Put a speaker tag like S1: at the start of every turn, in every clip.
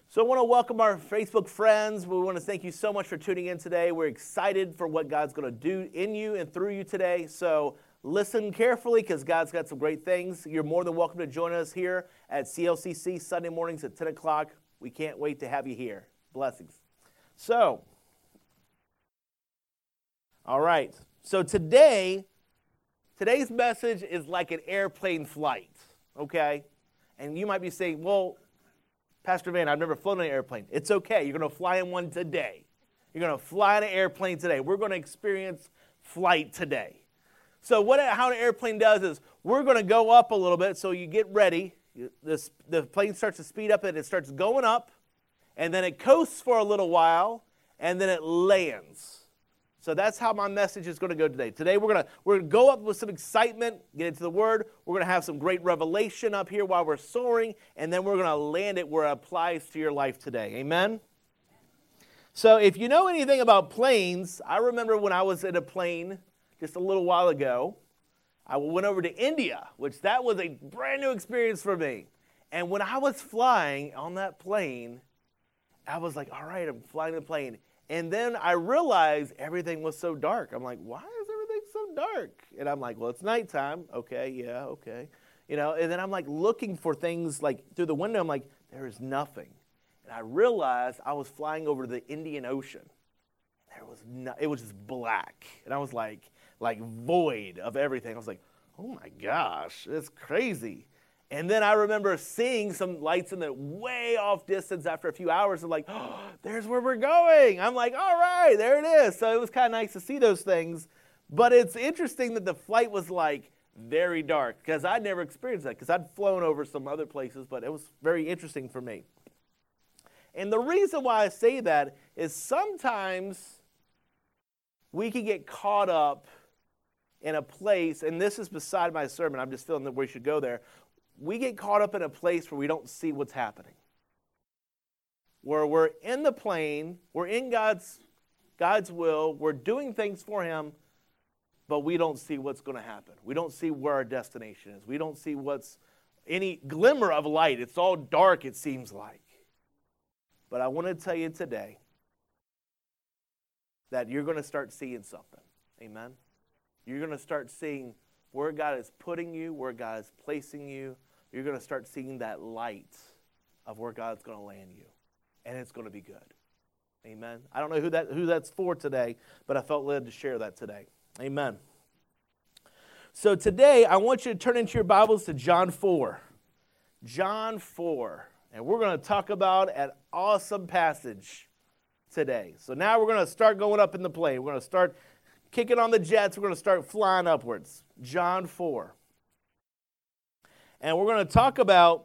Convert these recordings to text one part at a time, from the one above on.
S1: So I want to welcome our Facebook friends. We want to thank you so much for tuning in today. We're excited for what God's going to do in you and through you today. So listen carefully because God's got some great things. You're more than welcome to join us here at CLCC Sunday mornings at 10 o'clock. We can't wait to have you here. Blessings. So, all right. So today's message is like an airplane flight, okay? And you might be saying, well, Pastor Van, I've never flown in an airplane. It's okay. You're going to fly in one today. You're going to fly in an airplane today. We're going to experience flight today. So how an airplane does is we're going to go up a little bit, so you get ready. The plane starts to speed up, and it starts going up, and then it coasts for a little while, and then it lands. So that's how my message is going to go today. Today we're going to go up with some excitement, get into the Word. We're going to have some great revelation up here while we're soaring, and then we're going to land it where it applies to your life today. Amen? So if you know anything about planes, I remember when I was in a plane just a little while ago, I went over to India, which that was a brand new experience for me. And when I was flying on that plane, I was like, all right, I'm flying the plane. And then I realized everything was so dark. I'm like, why is everything so dark? And I'm like, well, it's nighttime. Okay, yeah, okay. And then I'm like looking for things like through the window. I'm like, there is nothing. And I realized I was flying over the Indian Ocean. It was just black. And I was like void of everything. I was like, oh my gosh, it's crazy. And then I remember seeing some lights in the way off distance after a few hours. I'm like, oh, there's where we're going. I'm like, all right, there it is. So it was kind of nice to see those things. But it's interesting that the flight was like very dark because I'd never experienced that because I'd flown over some other places, but it was very interesting for me. And the reason why I say that is sometimes we can get caught up in a place, and this is beside my sermon. I'm just feeling that we should go there. We get caught up in a place where we don't see what's happening. Where we're in the plane, we're in God's will, we're doing things for Him, but we don't see what's going to happen. We don't see where our destination is. We don't see what's any glimmer of light. It's all dark, it seems like. But I want to tell you today that you're going to start seeing something. Amen? You're going to start seeing where God is putting you, where God is placing you. You're going to start seeing that light of where God's going to land you. And it's going to be good. Amen. I don't know who that's for today, but I felt led to share that today. Amen. So today, I want you to turn into your Bibles to John 4. John 4. And we're going to talk about an awesome passage today. So now we're going to start going up in the plane. We're going to start kicking on the jets. We're going to start flying upwards. John 4. And we're going to talk about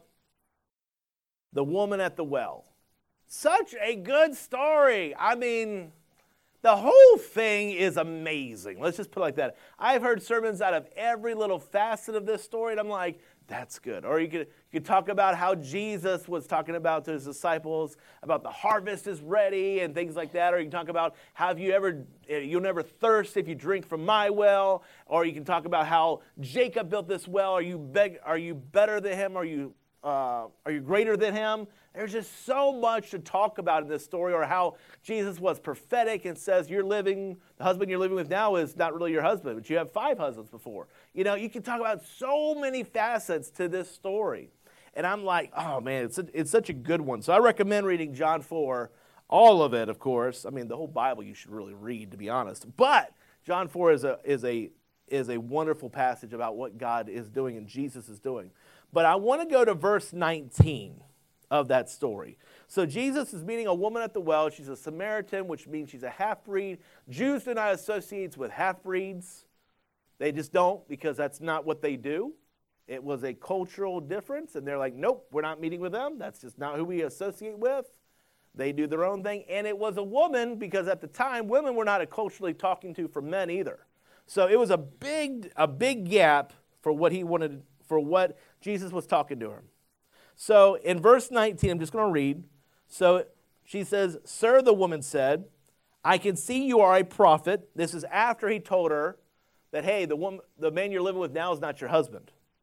S1: the woman at the well. Such a good story. I mean, the whole thing is amazing. Let's just put it like that. I've heard sermons out of every little facet of this story, and I'm like, that's good. Or you could talk about how Jesus was talking about to his disciples, about the harvest is ready and things like that. Or you can talk about how you'll never thirst if you drink from my well. Or you can talk about how Jacob built this well. Are you better than him? Are you greater than him? There's just so much to talk about in this story, or how Jesus was prophetic and says the husband you're living with now is not really your husband, but you have 5 husbands before. You can talk about so many facets to this story. And I'm like, oh man, it's such a good one. So I recommend reading John 4, all of it, of course. I mean, the whole Bible you should really read, to be honest. But John 4 is a wonderful passage about what God is doing and Jesus is doing. But I want to go to verse 19 of that story. So Jesus is meeting a woman at the well. She's a Samaritan, which means she's a half-breed. Jews do not associate with half-breeds. They just don't, because that's not what they do. It was a cultural difference, and they're like, nope, we're not meeting with them. That's just not who we associate with. They do their own thing. And it was a woman, because at the time, women were not culturally talking to for men either. So it was a big gap for what he wanted, for what Jesus was talking to her. So in verse 19, I'm just going to read. So she says, "Sir," the woman said, "I can see you are a prophet." This is after he told her that, hey, the man you're living with now is not your husband.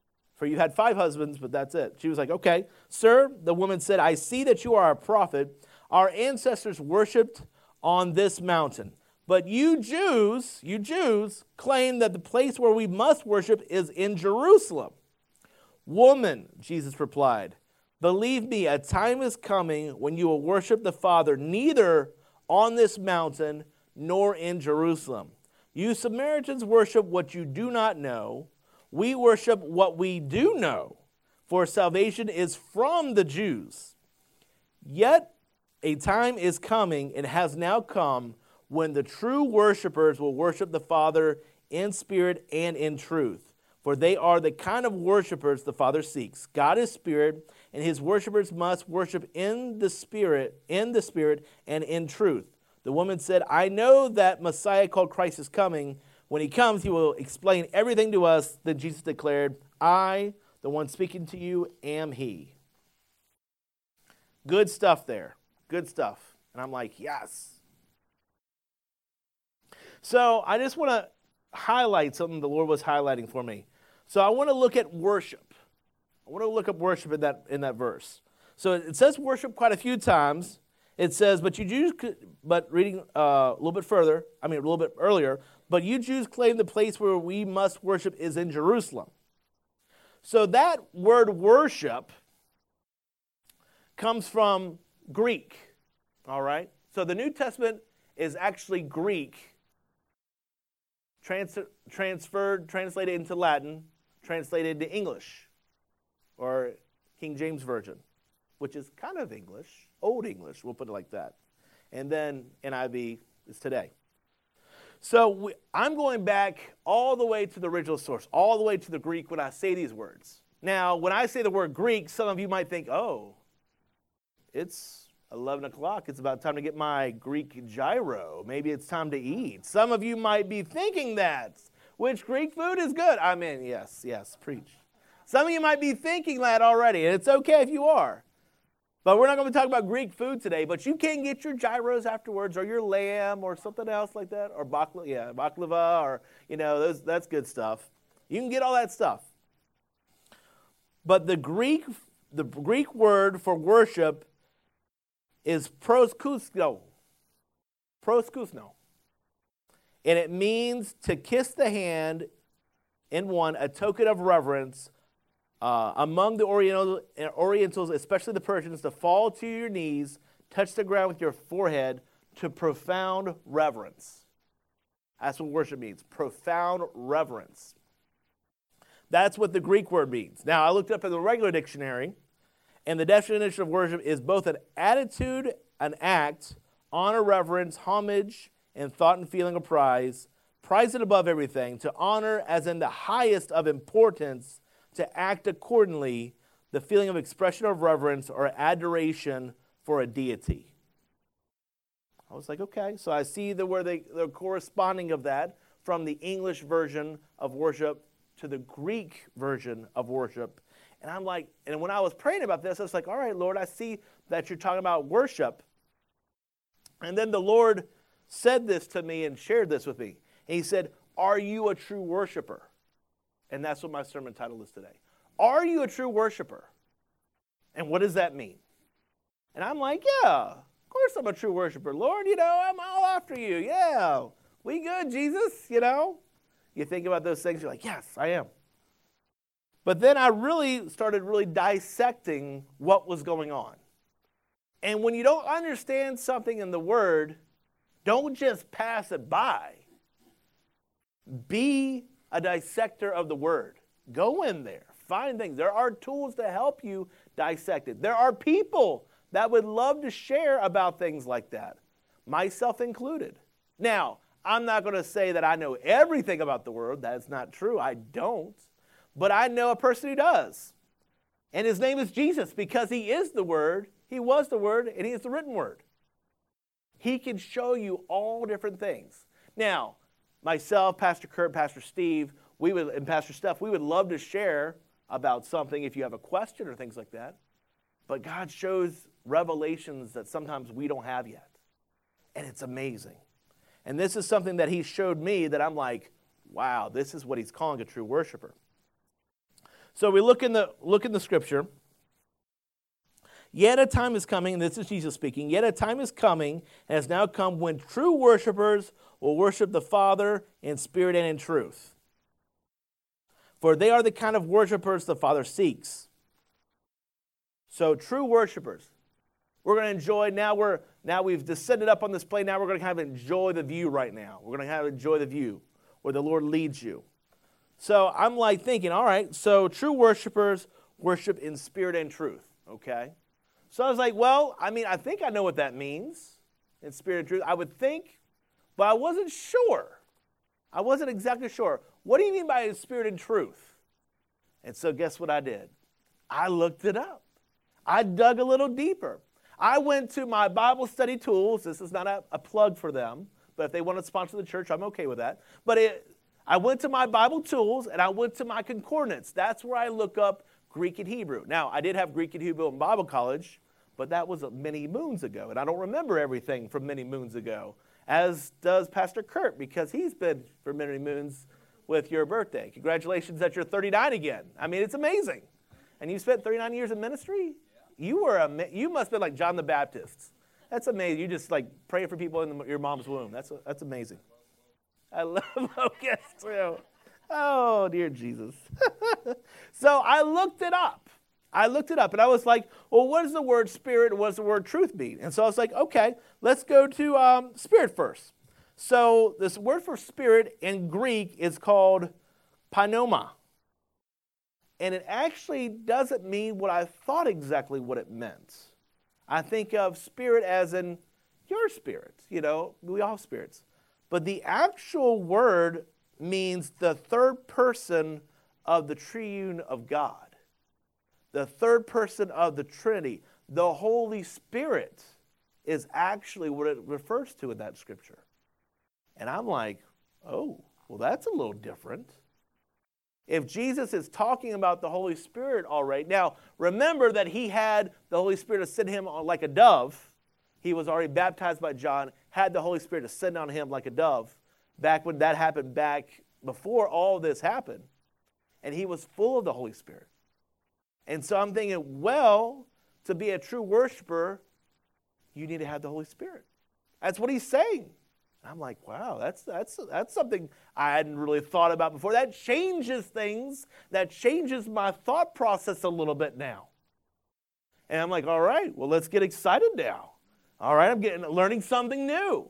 S2: For you had 5 husbands, but that's it. She was like, okay. Sir, the woman said, I see that you are a prophet. Our ancestors worshipped on this mountain. But you Jews claim that the place where we must worship is in Jerusalem. Woman, Jesus replied, believe me, a time is coming when you will worship the Father neither on this mountain nor in Jerusalem. You Samaritans worship what you do not know. We worship what we do know, for salvation is from the Jews. Yet a time is coming and has now come when the true worshipers will worship the Father in spirit and in truth. For they are the kind of worshipers the Father seeks. God is spirit, and his worshipers must worship in the spirit and in truth. The woman said, I know that Messiah called Christ is coming. When he comes, he will explain everything to us. Then Jesus declared, I, the one speaking to you, am he. Good stuff there. Good stuff. And I'm like, yes. So I just want to highlight something the Lord was highlighting for me. So I want to look at worship. I want to look up worship in that verse. So it says worship quite a few times. It says, but reading a little bit earlier, but you Jews claim the place where we must worship is in Jerusalem. So that word worship comes from Greek, all right? So the New Testament is actually Greek, translated into Latin, translated to English, or King James Version, which is kind of English, Old English, we'll put it like that. And then NIV is today. So I'm going back all the way to the original source, all the way to the Greek when I say these words. Now, when I say the word Greek, some of you might think, oh, it's 11 o'clock. It's about time to get my Greek gyro. Maybe it's time to eat. Some of you might be thinking that. Which Greek food is good? I mean, yes, preach. Some of you might be thinking that already, and it's okay if you are. But we're not going to talk about Greek food today, but you can get your gyros afterwards, or your lamb, or something else like that, or baklava, or, that's good stuff. You can get all that stuff. But the Greek word for worship is proskousko. And it means to kiss the hand in one, a token of reverence. Among the Orientals, especially the Persians, to fall to your knees, touch the ground with your forehead, to profound reverence. That's what worship means, profound reverence. That's what the Greek word means. Now, I looked up in the regular dictionary, and the definition of worship is both an attitude, an act, honor, reverence, homage, and thought and feeling of prize it above everything, to honor as in the highest of importance, to act accordingly, the feeling of expression of reverence or adoration for a deity. I was like, okay, so I see the corresponding of that from the English version of worship to the Greek version of worship. And I'm like, and when I was praying about this, I was like, all right, Lord, I see that you're talking about worship. And then the Lord said this to me and shared this with me. And he said, are you a true worshiper? And that's what my sermon title is today. Are you a true worshiper? And what does that mean? And I'm like, yeah, of course I'm a true worshiper. Lord, I'm all after you. Yeah, we good, Jesus, You think about those things, you're like, yes, I am. But then I started dissecting what was going on. And when you don't understand something in the Word, don't just pass it by. Be a dissector of the Word. Go in there. Find things. There are tools to help you dissect it. There are people that would love to share about things like that, myself included. Now, I'm not going to say that I know everything about the Word. That's not true. I don't. But I know a person who does. And his name is Jesus because he is the Word. He was the Word, and he is the written Word. He can show you all different things. Now, myself, Pastor Kurt, Pastor Steve, and Pastor Steph, we would love to share about something if you have a question or things like that. But God shows revelations that sometimes we don't have yet. And it's amazing. And this is something that he showed me that I'm like, wow, this is what he's calling a true worshiper. So we look in the scripture. Yet a time is coming, and this is Jesus speaking, yet a time is coming and has now come when true worshipers will worship the Father in spirit and in truth. For they are the kind of worshipers the Father seeks. So true worshipers. We're going to enjoy, now we've descended up on this plane, now we're going to kind of enjoy the view right now. We're going to kind of enjoy the view where the Lord leads you. So I'm like thinking, all right, so true worshipers worship in spirit and truth, okay? So I was like, well, I mean, I think I know what that means in spirit and truth. I would think, but I wasn't sure. I wasn't exactly sure. What do you mean by spirit and truth? And so guess what I did? I looked it up. I dug a little deeper. I went to my Bible study tools. This is not a plug for them, but if they want to sponsor the church, I'm okay with that. But I went to my Bible tools, and I went to my concordance. That's where I look up Greek and Hebrew. Now, I did have Greek and Hebrew in Bible college, but that was many moons ago, and I don't remember everything from many moons ago, as does Pastor Kurt, because he's been for many moons with your birthday. Congratulations that you're 39 again. I mean, it's amazing. And you spent 39 years in ministry? You must have been like John the Baptist. That's amazing. You just like praying for people in your mom's womb. That's amazing. I love locusts too. Oh, dear Jesus. So I looked it up. And I was like, well, what does the word spirit and what does the word truth mean? And so I was like, okay, let's go to spirit first. So this word for spirit in Greek is called pneuma. And it actually doesn't mean what I thought exactly what it meant. I think of spirit as in your spirit. We all have spirits. But the actual word means the third person of the triune of God. The third person of the Trinity. The Holy Spirit is actually what it refers to in that scripture. And I'm like, oh, well, that's a little different. If Jesus is talking about the Holy Spirit all right. Now, remember that he had the Holy Spirit ascend him like a dove. He was already baptized by John, had the Holy Spirit ascend on him like a dove, back when that happened, back before all this happened. And he was full of the Holy Spirit. And so I'm thinking, well, to be a true worshiper, you need to have the Holy Spirit. That's what he's saying. I'm like, wow, that's something I hadn't really thought about before. That changes things. That changes my thought process a little bit now. And I'm like, all right, well, let's get excited now. All right, I'm learning something new.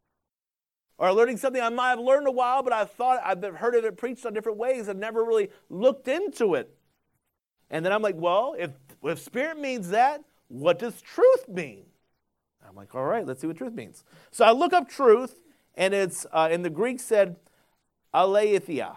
S2: Or learning something I might have learned a while, but I've heard of it preached on different ways and never really looked into it. And then I'm like, well, if spirit means that, what does truth mean? I'm like, all right, let's see what truth means. So I look up truth, and it's, in the Greek said, aletheia.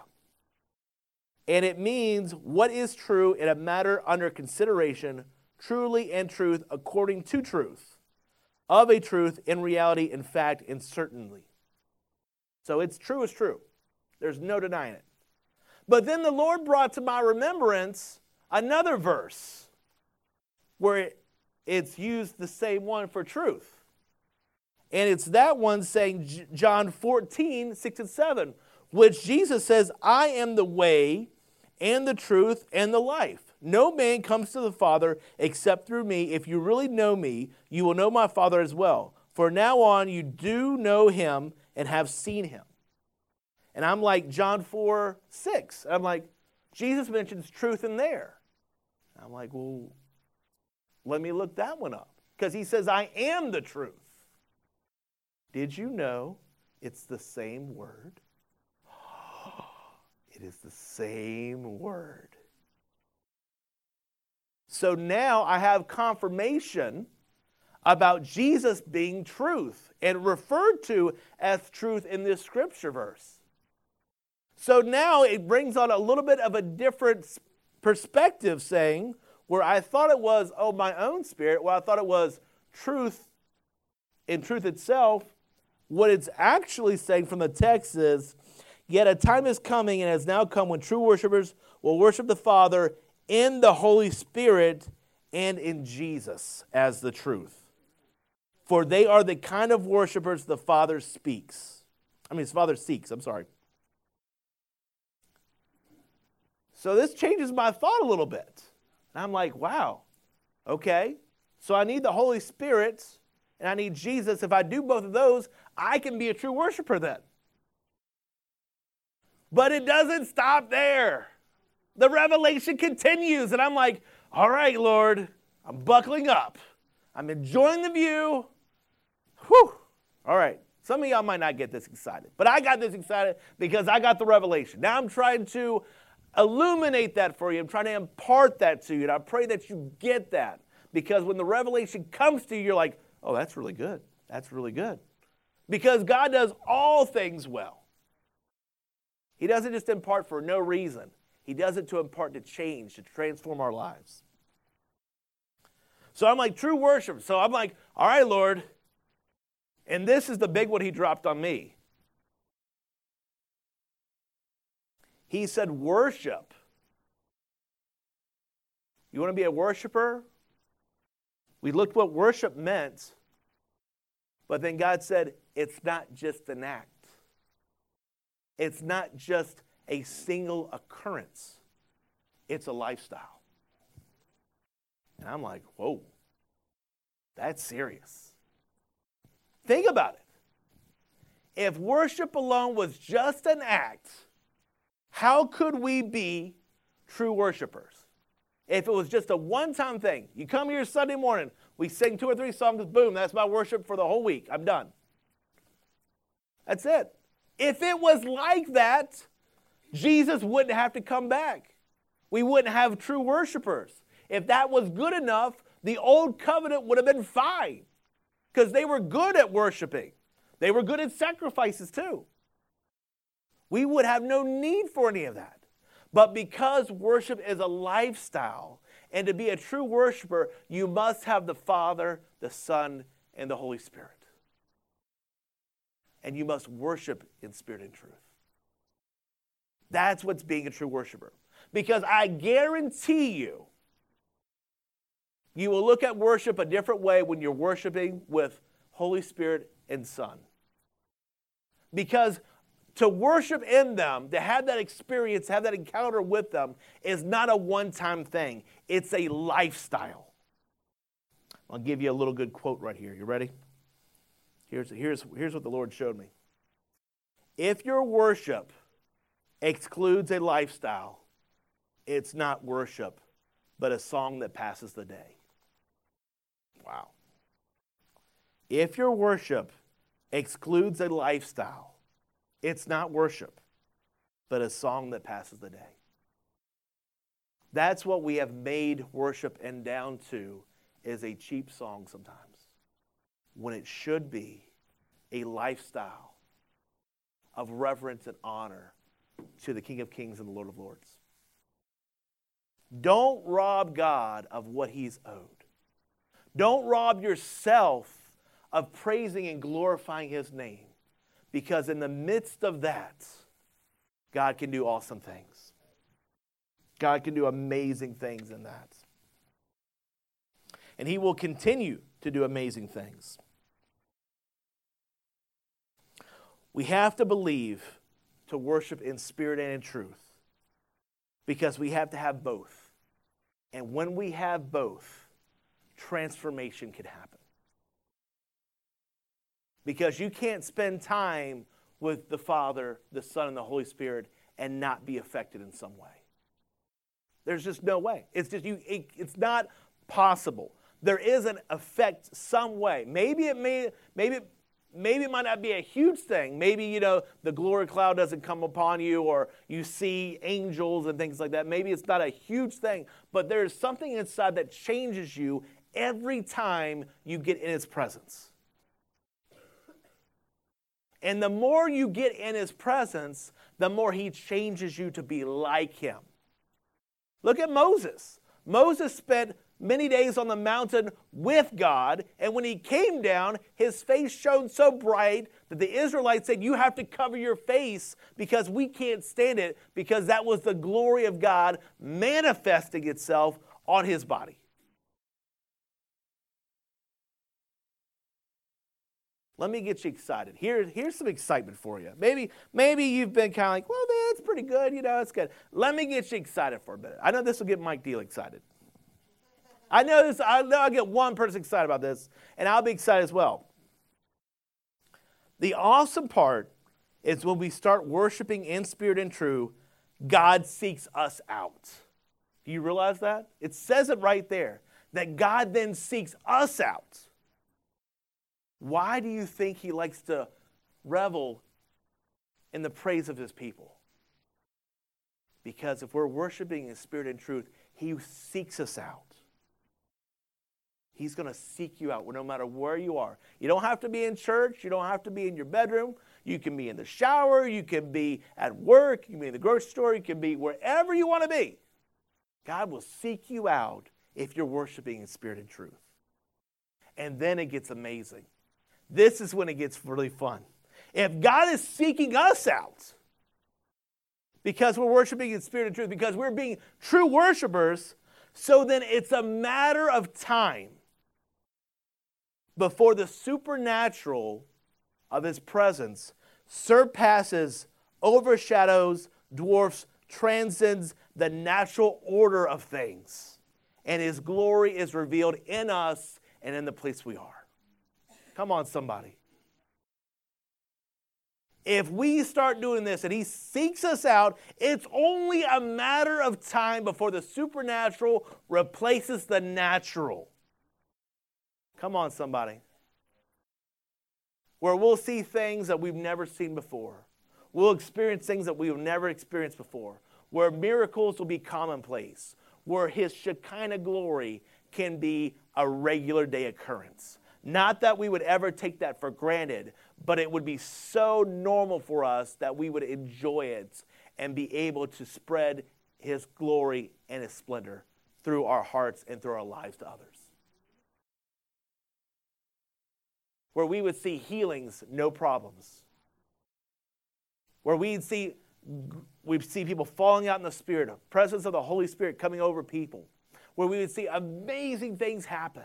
S2: And it means what is true in a matter under consideration, truly and truth, according to truth, of a truth, in reality, in fact, and certainly. So it's true is true. There's no denying it. But then the Lord brought to my remembrance another verse where it's used the same one for truth. And it's that one saying, John 14, 6 and 7, which Jesus says, I am the way and the truth and the life. No man comes to the Father except through me. If you really know me, you will know my Father as well. For now on you do know him and have seen him. And I'm like, John 4, 6. I'm like, Jesus mentions truth in there. I'm like, well, let me look that one up. Because he says, I am the truth. Did you know it's the same word? It is the same word. So now I have confirmation about Jesus being truth and referred to as truth in this scripture verse. So now it brings on a little bit of a different perspective, saying, where I thought it was, my own spirit, where I thought it was truth in truth itself, what it's actually saying from the text is, yet a time is coming and has now come when true worshipers will worship the Father in the Holy Spirit and in Jesus as the truth. For they are the kind of worshipers the Father seeks. So this changes my thought a little bit. And I'm like, wow, okay. So I need the Holy Spirit and I need Jesus. If I do both of those, I can be a true worshiper then. But it doesn't stop there. The revelation continues. And I'm like, all right, Lord, I'm buckling up. I'm enjoying the view. Whew. All right. Some of y'all might not get this excited. But I got this excited because I got the revelation. Now I'm trying to illuminate that for you. I'm trying to impart that to you. And I pray that you get that. Because when the revelation comes to you, you're like, oh, that's really good. That's really good. Because God does all things well. He doesn't just impart for no reason. He does it to impart, to change, to transform our lives. So I'm like, true worship. So I'm like, all right, Lord. And this is the big one he dropped on me. He said, worship. You want to be a worshiper? We looked what worship meant. But then God said, it's not just an act. It's not just a single occurrence. It's a lifestyle. And I'm like, whoa, that's serious. Think about it. If worship alone was just an act, how could we be true worshipers? If it was just a one-time thing. You come here Sunday morning, we sing 2 or 3 songs, boom, that's my worship for the whole week. I'm done. That's it. If it was like that, Jesus wouldn't have to come back. We wouldn't have true worshipers. If that was good enough, the old covenant would have been fine because they were good at worshiping. They were good at sacrifices too. We would have no need for any of that. But because worship is a lifestyle, and to be a true worshiper, you must have the Father, the Son, and the Holy Spirit. And you must worship in spirit and truth. That's what's being a true worshiper. Because I guarantee you, you will look at worship a different way when you're worshiping with Holy Spirit and Son. Because to worship in them, to have that experience, have that encounter with them, is not a one-time thing. It's a lifestyle. I'll give you a little good quote right here. You ready? Here's what the Lord showed me. If your worship excludes a lifestyle, it's not worship, but a song that passes the day. Wow. If your worship excludes a lifestyle, it's not worship, but a song that passes the day. That's what we have made worship and down to, is a cheap song sometimes, when it should be a lifestyle of reverence and honor to the King of Kings and the Lord of Lords. Don't rob God of what he's owed. Don't rob yourself of praising and glorifying his name. Because in the midst of that, God can do awesome things. God can do amazing things in that. And he will continue to do amazing things. We have to believe to worship in spirit and in truth. Because we have to have both. And when we have both, transformation can happen. Because you can't spend time with the Father, the Son, and the Holy Spirit and not be affected in some way. There's just no way. It's just it's not possible. There is an effect some way. Maybe it might not be a huge thing. Maybe, the glory cloud doesn't come upon you, or you see angels and things like that. Maybe it's not a huge thing, but there's something inside that changes you every time you get in his presence. And the more you get in his presence, the more he changes you to be like him. Look at Moses. Moses spent many days on the mountain with God, and when he came down, his face shone so bright that the Israelites said, you have to cover your face because we can't stand it, because that was the glory of God manifesting itself on his body. Let me get you excited. Here's some excitement for you. Maybe you've been kind of like, well, man, it's pretty good. It's good. Let me get you excited for a minute. I know this will get Mike Deal excited. I know I'll get one person excited about this, and I'll be excited as well. The awesome part is when we start worshiping in spirit and truth, God seeks us out. Do you realize that? It says it right there, that God then seeks us out. Why do you think he likes to revel in the praise of his people? Because if we're worshiping in spirit and truth, he seeks us out. He's going to seek you out no matter where you are. You don't have to be in church. You don't have to be in your bedroom. You can be in the shower. You can be at work. You can be in the grocery store. You can be wherever you want to be. God will seek you out if you're worshiping in spirit and truth. And then it gets amazing. This is when it gets really fun. If God is seeking us out because we're worshiping in spirit and truth, because we're being true worshipers, so then it's a matter of time before the supernatural of his presence surpasses, overshadows, dwarfs, transcends the natural order of things. And his glory is revealed in us and in the place we are. Come on, somebody. If we start doing this and he seeks us out, it's only a matter of time before the supernatural replaces the natural. Come on, somebody. Where we'll see things that we've never seen before. We'll experience things that we've never experienced before. Where miracles will be commonplace. Where his Shekinah glory can be a regular day occurrence. Not that we would ever take that for granted, but it would be so normal for us that we would enjoy it and be able to spread his glory and his splendor through our hearts and through our lives to others. Where we would see healings, no problems. Where we'd see people falling out in the Spirit, the presence of the Holy Spirit coming over people. Where we would see amazing things happen.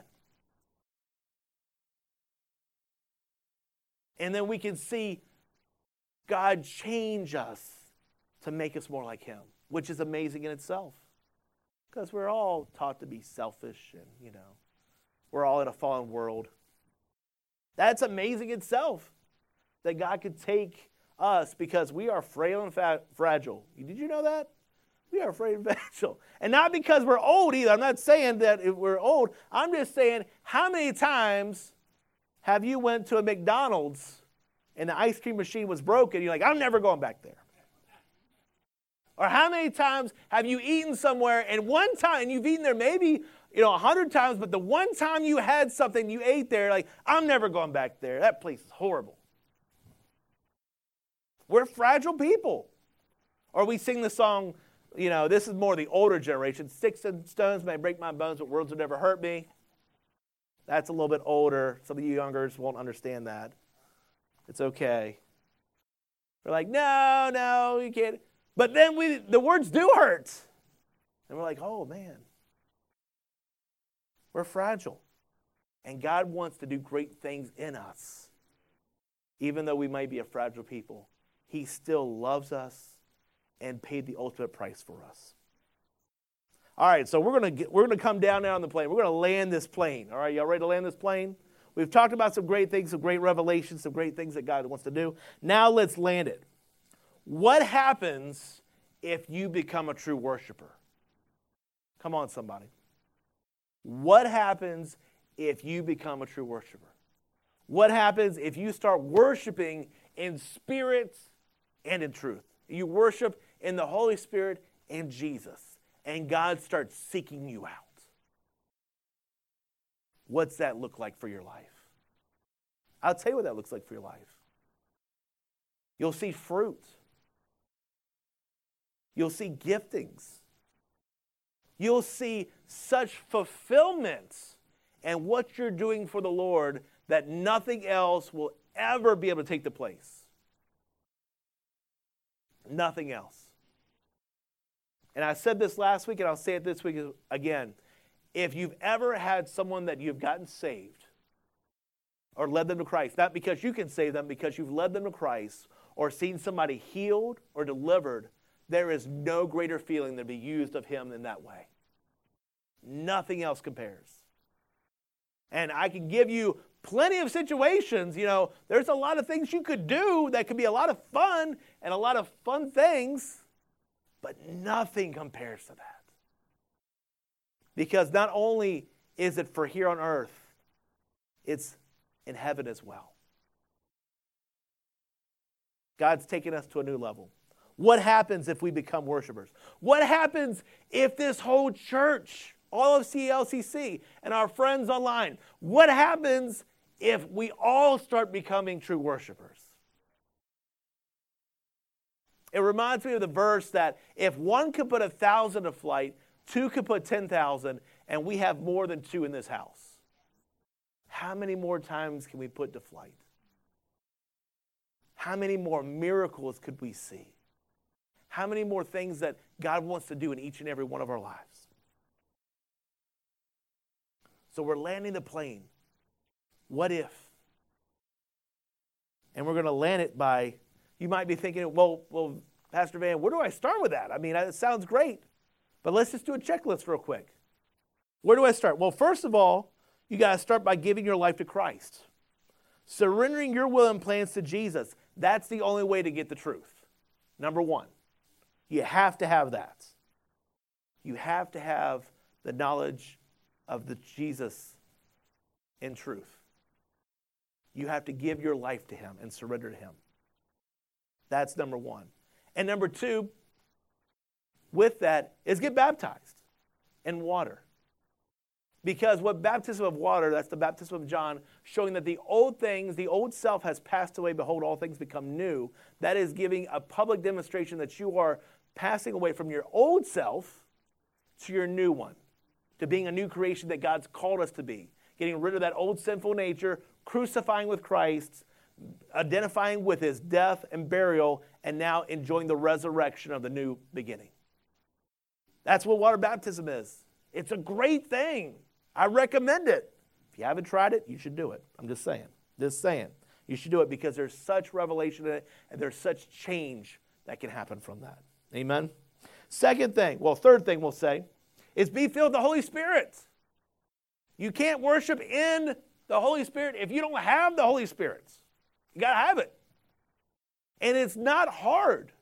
S2: And then we can see God change us to make us more like him, which is amazing in itself. Because we're all taught to be selfish and, we're all in a fallen world. That's amazing itself, that God could take us because we are frail and fragile. Did you know that? We are frail and fragile. And not because we're old either. I'm not saying that if we're old. I'm just saying, how many times have you went to a McDonald's and the ice cream machine was broken? You're like, I'm never going back there. Or how many times have you eaten somewhere and one time, and you've eaten there maybe 100 times, but the one time you had something you ate there, like, I'm never going back there. That place is horrible. We're fragile people. Or we sing the song, this is more the older generation. Sticks and stones may break my bones, but words will never hurt me. That's a little bit older. Some of you youngers won't understand that. It's okay. We're like, no, you can't. But then the words do hurt. And we're like, oh, man. We're fragile. And God wants to do great things in us. Even though we might be a fragile people, he still loves us and paid the ultimate price for us. All right, so we're gonna come down now on the plane. We're gonna land this plane. All right, y'all ready to land this plane? We've talked about some great things, some great revelations, some great things that God wants to do. Now let's land it. What happens if you become a true worshiper? Come on, somebody. What happens if you become a true worshiper? What happens if you start worshiping in spirit and in truth? You worship in the Holy Spirit and Jesus, and God starts seeking you out. What's that look like for your life? I'll tell you what that looks like for your life. You'll see fruit. You'll see giftings. You'll see such fulfillment in what you're doing for the Lord that nothing else will ever be able to take the place. Nothing else. And I said this last week, and I'll say it this week again. If you've ever had someone that you've gotten saved,
S1: or led them to Christ, not because you can save them, because you've led them to Christ or seen somebody healed or delivered, there is no greater feeling than to be used of him in that way. Nothing else compares. And I can give you plenty of situations, there's a lot of things you could do that could be a lot of fun and a lot of fun things, but nothing compares to that. Because not only is it for here on earth, it's in heaven as well. God's taking us to a new level. What happens if we become worshipers? What happens if this whole church, all of CLCC and our friends online, what happens if we all start becoming true worshipers? It reminds me of the verse that if one could put 1,000 to flight, two could put 10,000, and we have more than two in this house. How many more times can we put to flight? How many more miracles could we see? How many more things that God wants to do in each and every one of our lives? So we're landing the plane. What if? And we're going to land it by, you might be thinking, well, Pastor Van, where do I start with that? I mean, it sounds great, but let's just do a checklist real quick. Where do I start? Well, first of all, you got to start by giving your life to Christ. Surrendering your will and plans to Jesus. That's the only way to get the truth. Number one, you have to have that. You have to have the knowledge of the Jesus in truth. You have to give your life to him and surrender to him. That's number one. And number two, with that, is get baptized in water. Because what baptism of water, that's the baptism of John, showing that the old things, the old self has passed away, behold, all things become new. That is giving a public demonstration that you are passing away from your old self to your new one, to being a new creation that God's called us to be. Getting rid of that old sinful nature, crucifying with Christ, identifying with his death and burial, and now enjoying the resurrection of the new beginning. That's what water baptism is. It's a great thing. I recommend it. If you haven't tried it, you should do it. I'm just saying. You should do it because there's such revelation in it and there's such change that can happen from that. Amen? Third thing we'll say is be filled with the Holy Spirit. You can't worship in the Holy Spirit if you don't have the Holy Spirit. You got to have it. And it's not hard.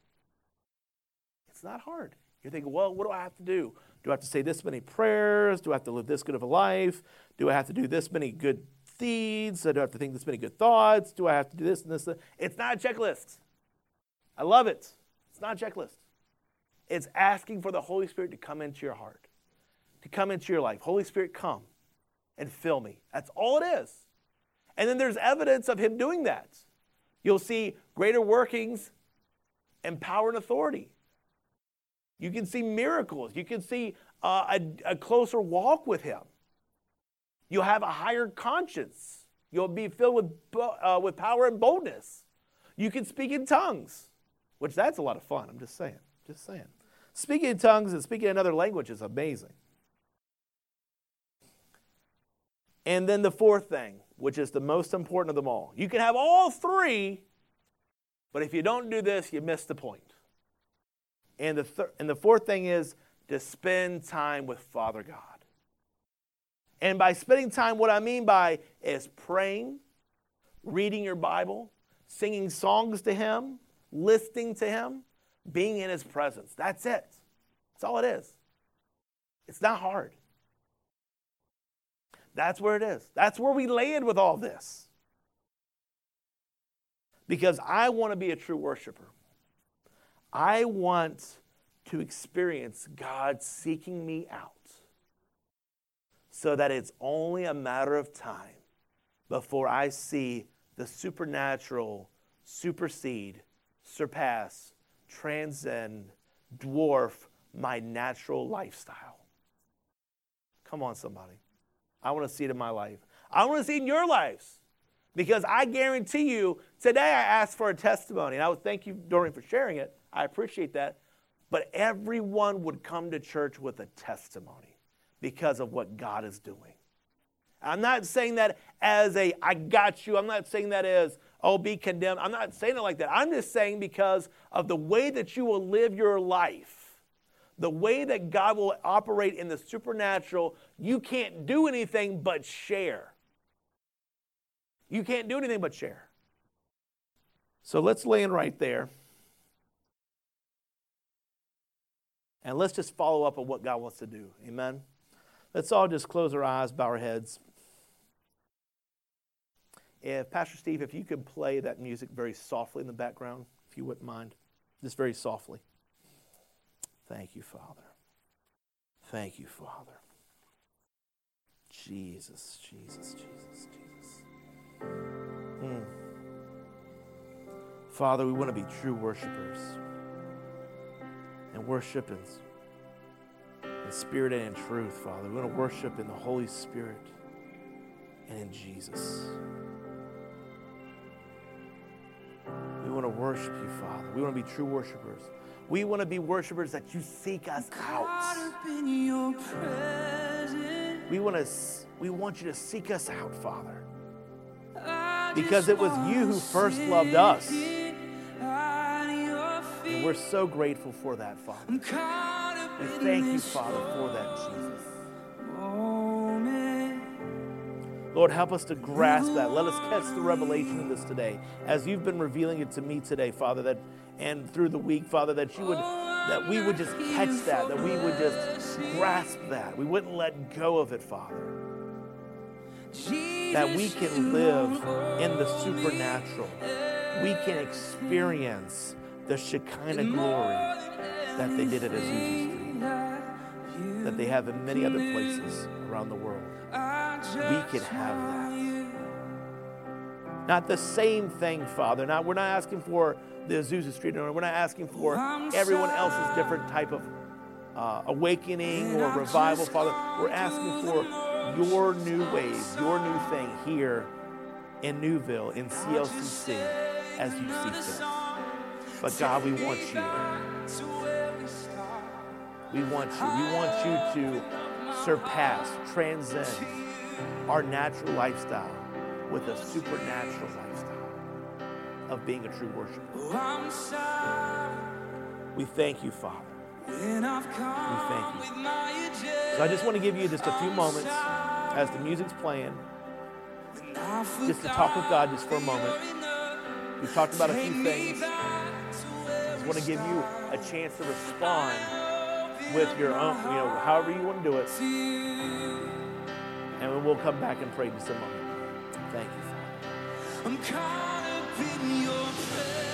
S1: It's not hard. You're thinking, well, what do I have to do? Do I have to say this many prayers? Do I have to live this good of a life? Do I have to do this many good deeds? Do I have to think this many good thoughts? Do I have to do this and this? It's not a checklist. I love it. It's not a checklist. It's asking for the Holy Spirit to come into your heart, to come into your life. Holy Spirit, come and fill me. That's all it is. And then there's evidence of him doing that. You'll see greater workings and power and authority. You can see miracles. You can see a closer walk with him. You'll have a higher conscience. You'll be filled with power and boldness. You can speak in tongues, which that's a lot of fun. I'm just saying. Speaking in tongues and speaking another language is amazing. And then the fourth thing, which is the most important of them all. You can have all three, but if you don't do this, you miss the point. And the fourth thing is to spend time with Father God. And by spending time, what I mean by is praying, reading your Bible, singing songs to him, listening to him, being in his presence. That's it. That's all it is. It's not hard. That's where it is. That's where we land with all this. Because I want to be a true worshiper. I want to experience God seeking me out so that it's only a matter of time before I see the supernatural supersede, surpass, transcend, dwarf my natural lifestyle. Come on, somebody. I want to see it in my life. I want to see it in your lives. Because I guarantee you, today I asked for a testimony. And I would thank you, Doreen, for sharing it. I appreciate that. But everyone would come to church with a testimony because of what God is doing. I'm not saying that as a, I got you. I'm not saying that as, oh, be condemned. I'm not saying it like that. I'm just saying because of the way that you will live your life, the way that God will operate in the supernatural, you can't do anything but share. You can't do anything but share. So let's land right there. And let's just follow up on what God wants to do. Amen? Let's all just close our eyes, bow our heads. If Pastor Steve, if you could play that music very softly in the background, if you wouldn't mind. Just very softly. Thank you, Father. Thank you, Father. Jesus, Jesus, Jesus, Jesus. Father, we want to be true worshipers. And worship in spirit and in truth, Father. We want to worship in the Holy Spirit and in Jesus. We want to worship you, Father. We want to be true worshipers. We want to be worshipers that you seek us out. We want you to seek us out, Father. Because it was you who first loved us. And we're so grateful for that, Father. We thank you, Father, for that, Jesus. Lord, help us to grasp that. Let us catch the revelation of this today. As you've been revealing it to me today, Father, that and through the week, Father, that we would just catch that we would just grasp that. We wouldn't let go of it, Father. That we can live in the supernatural. We can experience the Shekinah glory that they did at Azusa Street, that they have in many other places around the world. We can have that. Not the same thing, Father. We're not asking for the Azusa Street, we're not asking for everyone else's different type of awakening or revival, Father. We're asking for your new wave, your new thing here in Newville, in CLCC, as you see fit. But God, we want you. We want you. We want you to surpass, transcend our natural lifestyle with a supernatural lifestyle of being a true worshiper. We thank you, Father. We thank you. So I just want to give you just a few moments as the music's playing, just to talk with God just for a moment. We've talked about a few things. I just want to give you a chance to respond with your own, however you want to do it. And then we'll come back and pray just a moment. Thank you, Father. I'm caught up in your presence.